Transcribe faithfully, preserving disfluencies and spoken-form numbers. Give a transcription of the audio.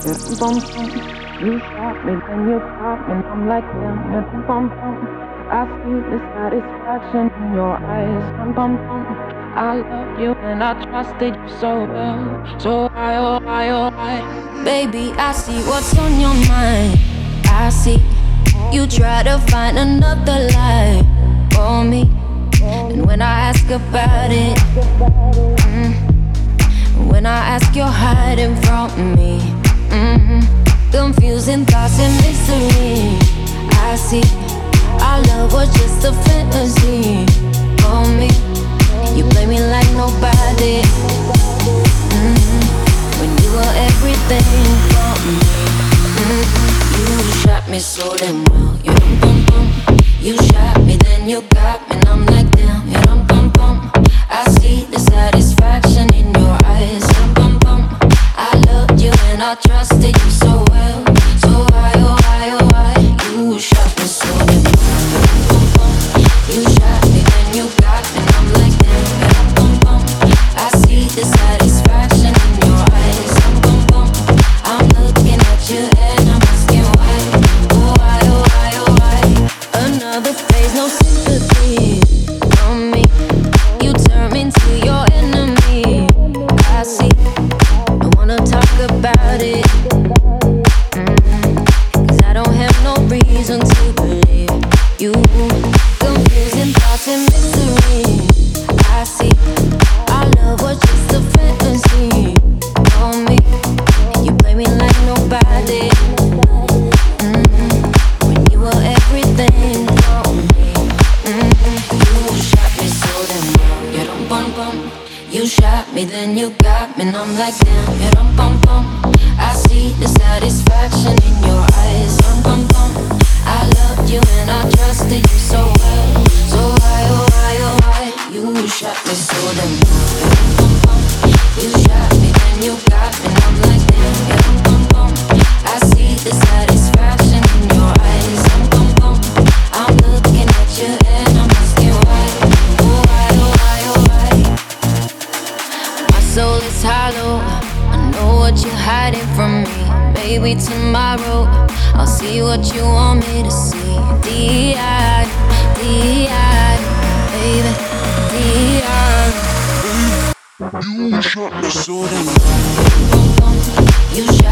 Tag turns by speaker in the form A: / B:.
A: Yeah, bum bum. You shot me, then you got me, and I'm like damn. Yeah, bum bum. I see the satisfaction in your eyes. Bum bum bum. I loved you and I trusted you so well. So I, oh I, oh I.
B: Baby, I see what's on your mind. I see you try to find another life for me. And when I ask about it, mm, when I ask, you're hiding from me. mm, Confusing thoughts and mystery. I see our love was just a fantasy for me. You play me like nobody. mm, When you were everything for me. mm, You shot me so damn well. You dum bum bum. You shot me, then you got me, and I'm like damn. You dum bum bum. I see the satisfaction in your eyes. Dum bum bum. I loved you and I trusted you so well. So why, oh why, oh why? You shot me so damn well. You dum bum bum. You shot me, then you got me, and I'm like damn. You dum bum bum. I see the satisfaction in your eyes. Dum bum bum. I'm looking at you and I'm asking why. Oh why, oh why, oh why? Another phase, no sympathy from me. You turn me into your enemy. I see. I wanna talk about it. mm, Cause I don't have no reason to believe you. Confusing thoughts and mystery. I see. Our love was just a fantasy for me. You play me like nobody. mm, When you were everything for me. mm, You shot me so damn well. You dum bum bum. You shot me, then you got me, and I'm like damn. You dum bum bum. I see the satisfaction in your eyes. Dum bum bum. I loved you and I trusted you so well. So why, oh why, oh why? You shot me so damn well. You dum bum bum. You shot me, then you got me, and I'm like damn. You dum bum bum. I see the satisfaction in your eyes. Dum bum bum. I'm looking at you and I'm asking why. Oh why, oh why, oh why? My soul is hollow. I know what you're hiding from me. Maybe tomorrow I'll see what you want me to see. D-I-D, D-I-D, baby, D-I-D. You shot me so damn well. You shot